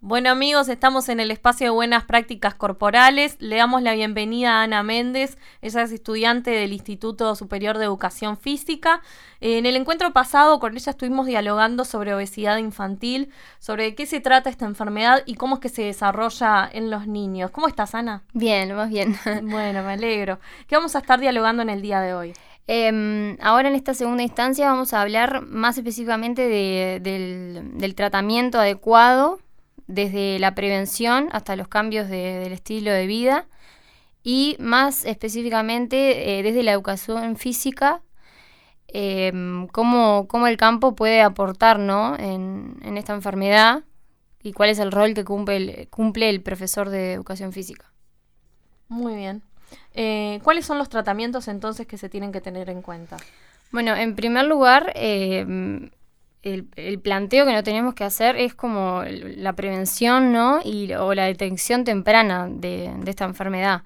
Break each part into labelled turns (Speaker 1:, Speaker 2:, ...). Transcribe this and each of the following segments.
Speaker 1: Bueno amigos, estamos en el espacio de buenas prácticas corporales. Le damos la bienvenida a Ana Méndez. Ella es estudiante del Instituto Superior de Educación Física. En el encuentro pasado con ella estuvimos dialogando sobre obesidad infantil, sobre de qué se trata esta enfermedad y cómo es que se desarrolla en los niños. ¿Cómo estás, Ana?
Speaker 2: Bien, más bien.
Speaker 1: Bueno, me alegro. ¿Qué vamos a estar dialogando en el día de hoy?
Speaker 2: Ahora en esta segunda instancia vamos a hablar más específicamente del tratamiento adecuado desde la prevención hasta los cambios del estilo de vida y más específicamente desde la educación física, cómo el campo puede aportar, ¿no? en esta enfermedad y cuál es el rol que cumple el profesor de educación física.
Speaker 1: Muy bien. ¿Cuáles son los tratamientos entonces que se tienen que tener en cuenta?
Speaker 2: Bueno, en primer lugar, el planteo que no tenemos que hacer es como la prevención, ¿no? O la detección temprana de esta enfermedad.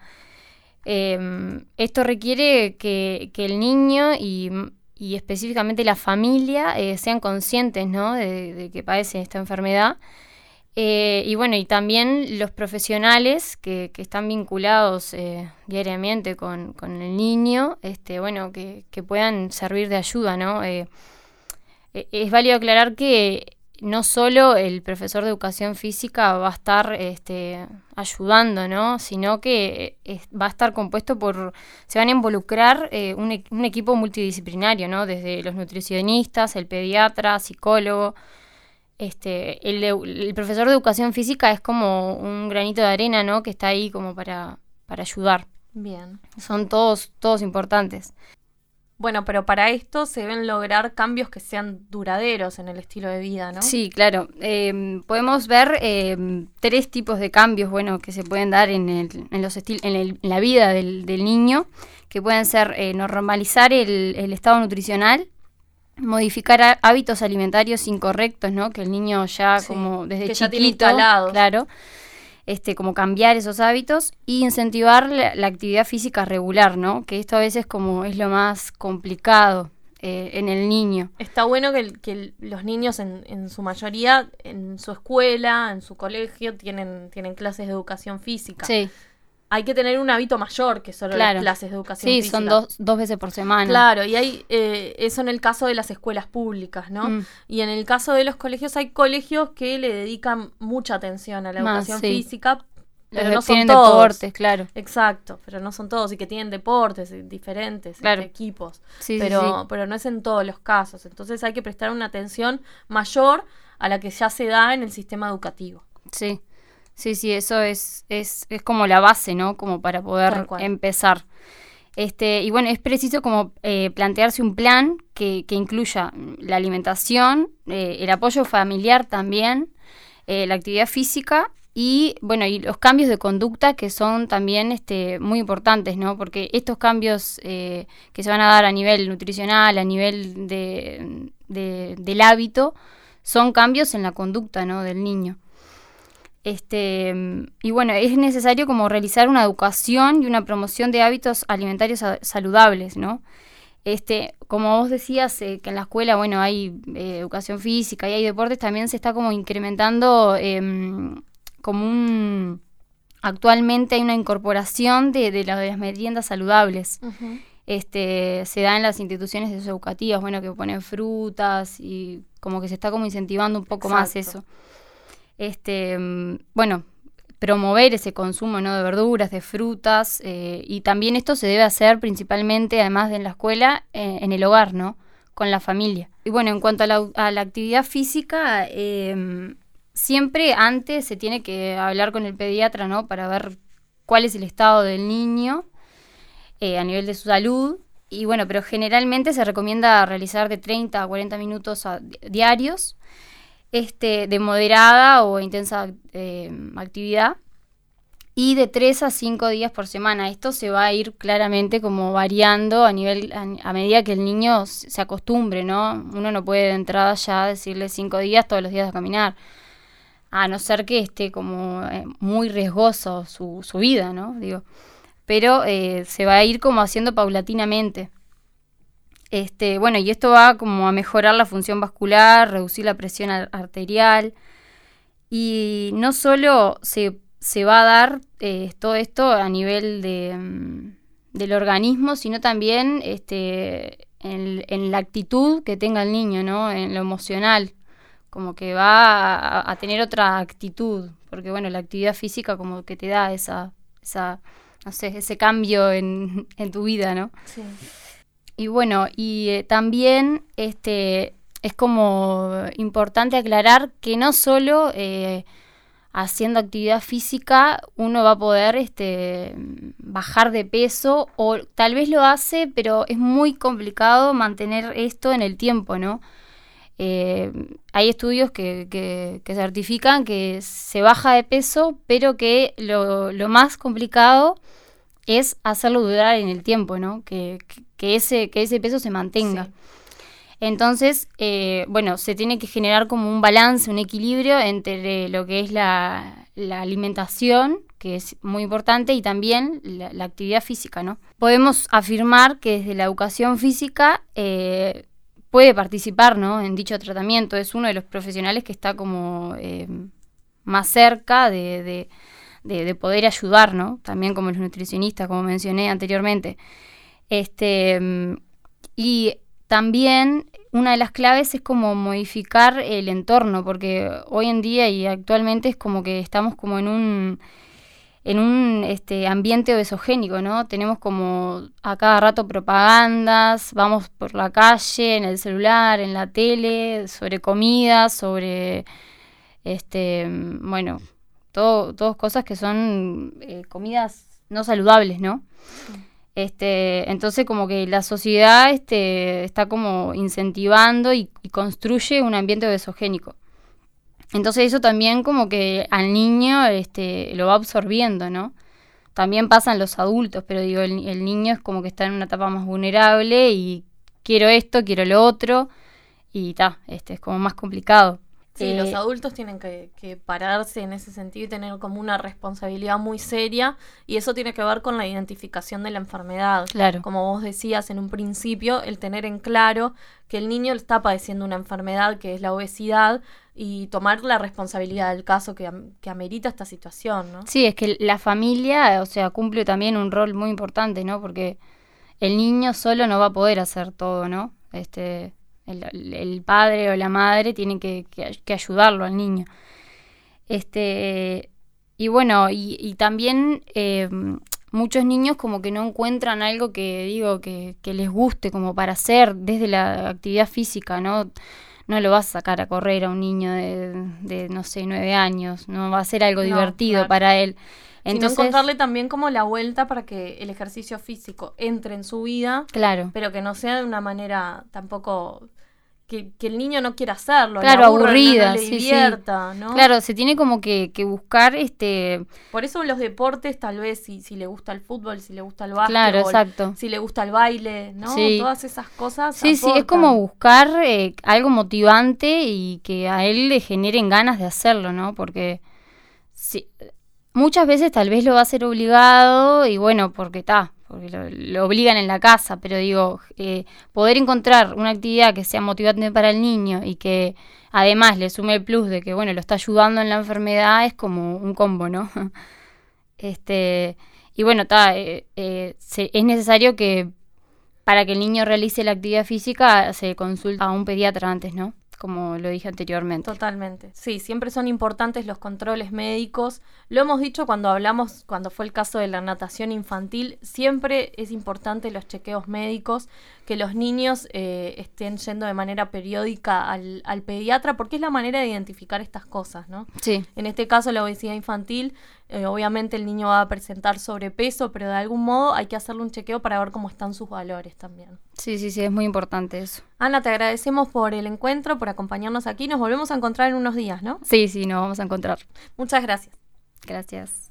Speaker 2: Esto requiere que el niño y específicamente la familia sean conscientes, ¿no? de que padece esta enfermedad. Y bueno, y también los profesionales que están vinculados diariamente con el niño, que puedan servir de ayuda, ¿no? Es válido aclarar que no solo el profesor de educación física va a estar ayudando, ¿no? Sino que va a estar compuesto se van a involucrar un equipo multidisciplinario, ¿no? Desde los nutricionistas, el pediatra, psicólogo. El profesor de educación física es como un granito de arena, ¿no? Que está ahí como para ayudar.
Speaker 1: Bien.
Speaker 2: Son todos importantes.
Speaker 1: Bueno, pero para esto se deben lograr cambios que sean duraderos en el estilo de vida, ¿no?
Speaker 2: Sí, claro. Podemos ver 3 tipos de cambios, que se pueden dar en la vida del niño, que pueden ser normalizar el estado nutricional, modificar hábitos alimentarios incorrectos, ¿no? Que el niño ya como desde
Speaker 1: que
Speaker 2: chiquito,
Speaker 1: ya tiene instalados.
Speaker 2: Claro, como cambiar esos hábitos y incentivar la actividad física regular, ¿no? Que esto a veces como es lo más complicado en el niño.
Speaker 1: Está bueno que los niños en su mayoría, en su escuela, en su colegio, tienen clases de educación física.
Speaker 2: Sí.
Speaker 1: Hay que tener un hábito mayor que solo las clases de educación física.
Speaker 2: Sí, son dos veces por semana.
Speaker 1: Claro, y hay eso en el caso de las escuelas públicas, ¿no? Y en el caso de los colegios, hay colegios que le dedican mucha atención a la educación física, pero no son todos.
Speaker 2: Deportes, claro.
Speaker 1: Exacto, pero no son todos, y que tienen deportes diferentes, equipos. Pero no es en todos los casos. Entonces hay que prestar una atención mayor a la que ya se da en el sistema educativo.
Speaker 2: Sí. Sí, eso es como la base, ¿no? Como para poder empezar. Y bueno, es preciso como plantearse un plan que incluya la alimentación, el apoyo familiar también, la actividad física y los cambios de conducta que son también muy importantes, ¿no? Porque estos cambios que se van a dar a nivel nutricional, a nivel del hábito, son cambios en la conducta, ¿no? Del niño. Y bueno, es necesario como realizar una educación y una promoción de hábitos alimentarios saludables, ¿no? Como vos decías, que en la escuela, hay educación física y hay deportes, también se está como incrementando actualmente hay una incorporación de las meriendas saludables.
Speaker 1: Uh-huh.
Speaker 2: Se da en las instituciones educativas, que ponen frutas y como que se está como incentivando un poco más eso. Promover ese consumo, ¿no? De verduras, de frutas, y también esto se debe hacer principalmente, además de en la escuela, en el hogar, ¿no? Con la familia. Y bueno, en cuanto a la actividad física, siempre antes se tiene que hablar con el pediatra, ¿no? Para ver cuál es el estado del niño a nivel de su salud. Y bueno, pero generalmente se recomienda realizar de 30 a 40 minutos diarios, de moderada o intensa actividad y de 3 a 5 días por semana. Esto se va a ir claramente como variando a medida que el niño se acostumbre, ¿no? Uno no puede de entrada ya decirle 5 días todos los días a caminar, a no ser que esté como muy riesgoso su vida, ¿no? Pero se va a ir como haciendo paulatinamente. Y esto va como a mejorar la función vascular, reducir la presión arterial y Y no solo se va a dar todo esto a nivel del organismo, sino también en la actitud que tenga el niño, ¿no? En lo emocional, como que va a tener otra actitud, porque bueno, la actividad física como que te da esa no sé, ese cambio en tu vida, ¿no?
Speaker 1: Sí.
Speaker 2: Y bueno, también es como importante aclarar que no solo haciendo actividad física uno va a poder bajar de peso, o tal vez lo hace, pero es muy complicado mantener esto en el tiempo, ¿no? Hay estudios que certifican que se baja de peso, pero que lo más complicado es hacerlo durar en el tiempo, ¿no? Que ese peso se mantenga. Sí. Entonces, bueno, se tiene que generar como un balance, un equilibrio entre lo que es la alimentación, que es muy importante, y también la actividad física, ¿no? Podemos afirmar que desde la educación física puede participar, ¿no?, en dicho tratamiento. Es uno de los profesionales que está como más cerca de poder ayudar, ¿no? También como los nutricionistas, como mencioné anteriormente. Y también una de las claves es como modificar el entorno, porque hoy en día y actualmente es como que estamos como en un ambiente obesogénico, ¿no? Tenemos como a cada rato propagandas, vamos por la calle, en el celular, en la tele, sobre comida, sobre, bueno, todas cosas que son comidas no saludables, ¿no? Sí. Entonces como que la sociedad está como incentivando y construye un ambiente obesogénico. Entonces eso también como que al niño lo va absorbiendo, ¿no? También pasa en los adultos, pero digo, el niño es como que está en una etapa más vulnerable y quiero esto, quiero lo otro, y es como más complicado.
Speaker 1: Sí, los adultos tienen que pararse en ese sentido y tener como una responsabilidad muy seria, y eso tiene que ver con la identificación de la enfermedad.
Speaker 2: Claro.
Speaker 1: Como vos decías en un principio, el tener en claro que el niño está padeciendo una enfermedad que es la obesidad, y tomar la responsabilidad del caso que amerita esta situación, ¿no?
Speaker 2: Sí, es que la familia, o sea, cumple también un rol muy importante, ¿no? Porque el niño solo no va a poder hacer todo, ¿no? El padre o la madre tienen que ayudarlo al niño. Y bueno, y también muchos niños como que no encuentran algo que les guste como para hacer desde la actividad física, ¿no? No lo vas a sacar a correr a un niño de no sé, 9 años, no va a ser algo divertido, claro, para él.
Speaker 1: Entonces, sino encontrarle también como la vuelta para que el ejercicio físico entre en su vida,
Speaker 2: claro,
Speaker 1: pero que no sea de una manera tampoco que el niño no quiera hacerlo,
Speaker 2: claro, aburrida,
Speaker 1: no le divierta, sí. ¿No?
Speaker 2: Claro, se tiene como que buscar
Speaker 1: Por eso los deportes, tal vez, si le gusta el fútbol, si le gusta el básquetbol,
Speaker 2: claro, exacto,
Speaker 1: si le gusta el baile, ¿no?
Speaker 2: Sí.
Speaker 1: Todas esas cosas
Speaker 2: Sí,
Speaker 1: aportan.
Speaker 2: Sí, es como buscar algo motivante y que a él le generen ganas de hacerlo, ¿no? Porque muchas veces tal vez lo va a hacer obligado y bueno, porque lo obligan en la casa, pero digo, poder encontrar una actividad que sea motivante para el niño y que además le sume el plus de que, bueno, lo está ayudando en la enfermedad, es como un combo, ¿no? Y bueno, es necesario que para que el niño realice la actividad física se consulta a un pediatra antes, ¿no? Como lo dije anteriormente.
Speaker 1: Totalmente. Sí, siempre son importantes los controles médicos. Lo hemos dicho cuando fue el caso de la natación infantil, siempre es importante los chequeos médicos, que los niños estén yendo de manera periódica al pediatra, porque es la manera de identificar estas cosas, ¿no?
Speaker 2: Sí.
Speaker 1: En este caso, la obesidad infantil, obviamente el niño va a presentar sobrepeso, pero de algún modo hay que hacerle un chequeo para ver cómo están sus valores también.
Speaker 2: Sí, es muy importante eso.
Speaker 1: Ana, te agradecemos por el encuentro, por acompañarnos aquí. Nos volvemos a encontrar en unos días, ¿no?
Speaker 2: Sí, nos vamos a encontrar.
Speaker 1: Muchas gracias.
Speaker 2: Gracias.